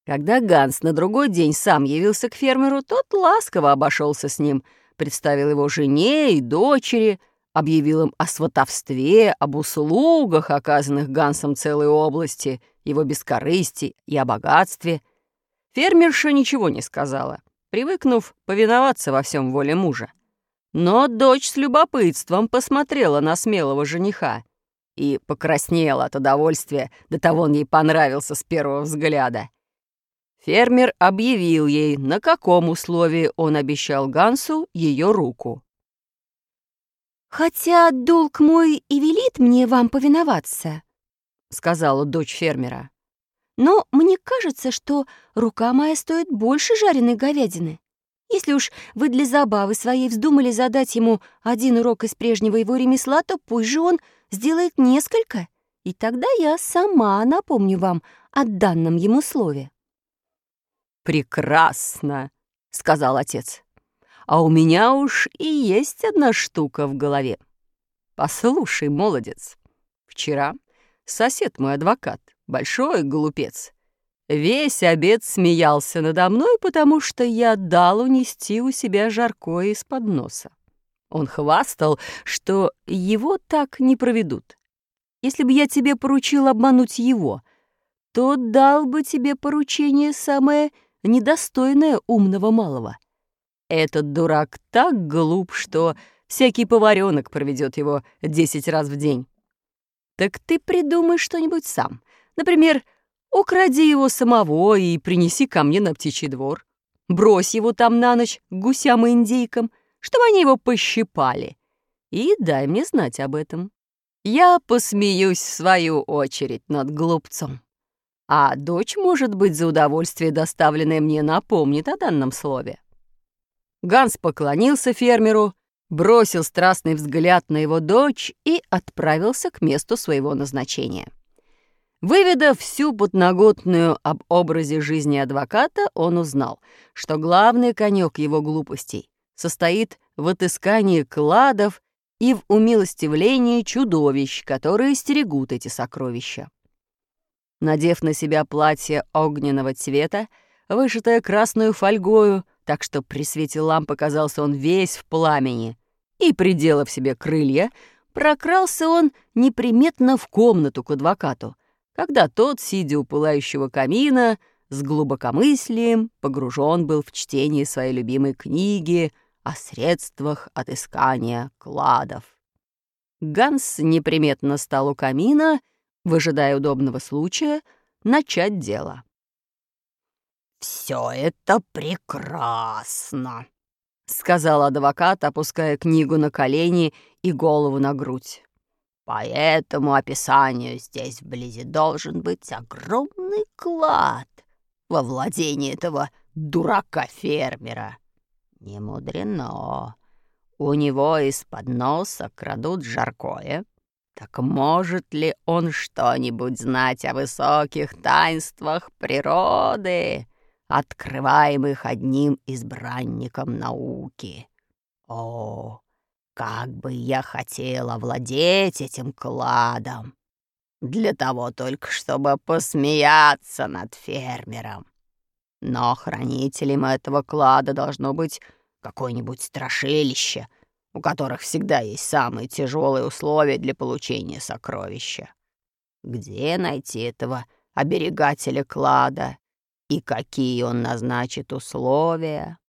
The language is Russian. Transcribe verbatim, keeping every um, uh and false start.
Когда Ганс на другой день сам явился к фермеру, тот ласково обошелся с ним, представил его жене и дочери, объявил им о сватовстве, об услугах, оказанных Гансом целой области, его бескорыстии и о богатстве. Фермерша ничего не сказала, привыкнув повиноваться во всем воле мужа. Но дочь с любопытством посмотрела на смелого жениха и покраснела от удовольствия, до того он ей понравился с первого взгляда. Фермер объявил ей, на каком условии он обещал Гансу ее руку. «Хотя долг мой и велит мне вам повиноваться», — сказала дочь фермера, «но мне кажется, что рука моя стоит больше жареной говядины. Если уж вы для забавы своей вздумали задать ему один урок из прежнего его ремесла, то пусть же он сделает несколько, и тогда я сама напомню вам о данном ему слове». «Прекрасно», — сказал отец. «А у меня уж и есть одна штука в голове. Послушай, молодец, вчера сосед мой адвокат, большой глупец, весь обед смеялся надо мной, потому что я дал унести у себя жаркое из-под носа. Он хвастал, что его так не проведут. Если бы я тебе поручил обмануть его, то дал бы тебе поручение самое недостойное умного малого. Этот дурак так глуп, что всякий поваренок проведет его десять раз в день. Так ты придумай что-нибудь сам. Например, укради его самого и принеси ко мне на птичий двор. Брось его там на ночь к гусям и индейкам, чтобы они его пощипали. И дай мне знать об этом. Я посмеюсь в свою очередь над глупцом. А дочь, может быть, за удовольствие, доставленное мне, напомнит о данном слове». Ганс поклонился фермеру, бросил страстный взгляд на его дочь и отправился к месту своего назначения. Выведав всю подноготную об образе жизни адвоката, он узнал, что главный конек его глупостей состоит в отыскании кладов и в умилостивлении чудовищ, которые стерегут эти сокровища. Надев на себя платье огненного цвета, вышитое красную фольгою, так что при свете ламп казался он весь в пламени, и, приделав себе крылья, прокрался он неприметно в комнату к адвокату, когда тот, сидя у пылающего камина, с глубокомыслием погружен был в чтение своей любимой книги о средствах отыскания кладов. Ганс неприметно стал у камина, выжидая удобного случая начать дело. «Все это прекрасно», — сказал адвокат, опуская книгу на колени и голову на грудь. «По этому описанию здесь вблизи должен быть огромный клад во владении этого дурака-фермера. Не мудрено. У него из-под носа крадут жаркое. Так может ли он что-нибудь знать о высоких таинствах природы, открываемых одним избранником науки? О, как бы я хотела владеть этим кладом! Для того только, чтобы посмеяться над фермером. Но хранителем этого клада должно быть какое-нибудь страшилище, у которых всегда есть самые тяжелые условия для получения сокровища. Где найти этого оберегателя клада и какие он назначит условия?